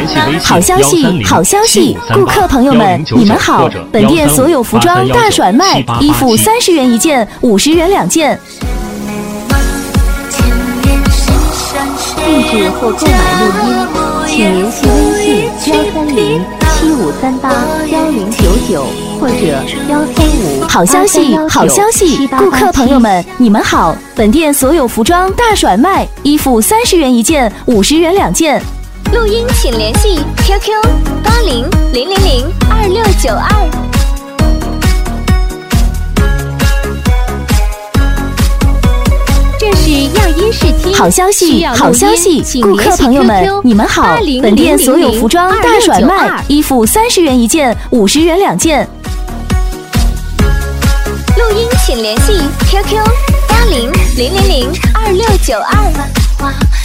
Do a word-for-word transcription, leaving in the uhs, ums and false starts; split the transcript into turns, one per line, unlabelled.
好消息，好消息！顾客朋友们，你们好！本店所有服装大甩卖，衣服三十元一件，五十元两件。
定制或购买录音，请联系微信幺三零七五三八幺零九九或者幺三五。
好消息，好消息！顾客朋友们，你们好！本店所有服装大甩卖，衣服三十元一件，五十元两件。
录音请联系 Q Q 八零零零零二六九二。
这是样音试听。
好消息，好消息！顾客朋友们，你们好！本店所有服装大甩卖，衣服三十元一件，五十元两件。
录音请联系 Q Q 八零零零零二六九二。